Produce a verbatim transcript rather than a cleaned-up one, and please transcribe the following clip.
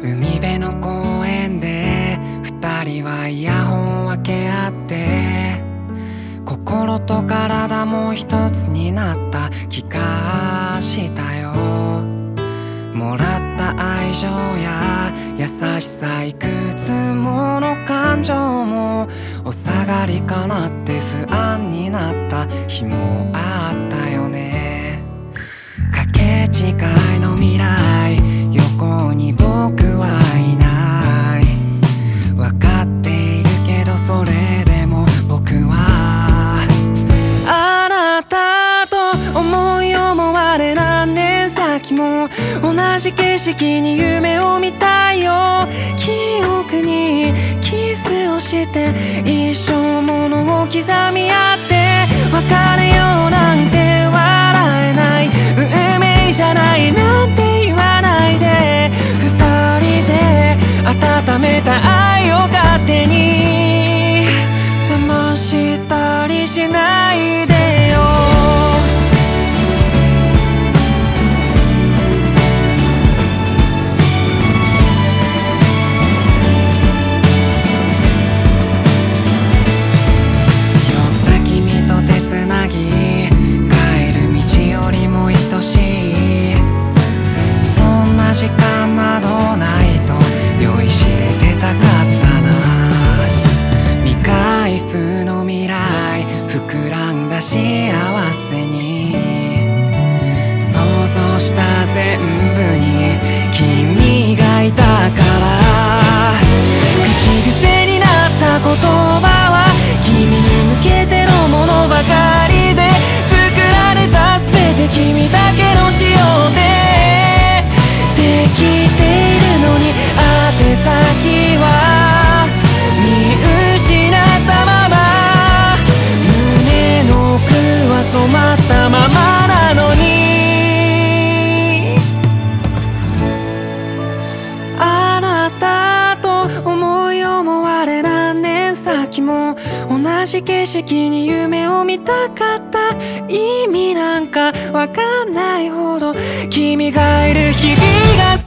海辺の公園で二人はイヤホンを分け合って、心と体も一つになった気がしたよ。もらった愛情や優しさ、いくつもの感情もお下がりかなって不安になった日もあったよね。かけ違いの未来、横に僕はいない。分かっているけどそれでも僕はあなたと思い思われ何年先も同じ景色に夢を見たいよ。記憶にキスをして一生ものを刻み合って、別れようなんて笑えない、運命じゃないなんて言わないで、二人で温めた愛を勝手に冷ましたりしないでよ。酔った君と手つなぎ、帰る道よりも愛しい、そんな時間などないと酔いしれてたかったな。未開封の未来、膨らんだ幸せに想像した全部に君がいたから、口癖になった言葉は君に向けてのものばかりで、作られた全て君だけの仕様でできているのに、宛先は見失ったまま、胸の奥は染まったままなのに、あなたと思い思われ何年先も同じ景色に夢を見たかった。意味なんかわかんないほど君がいる日々が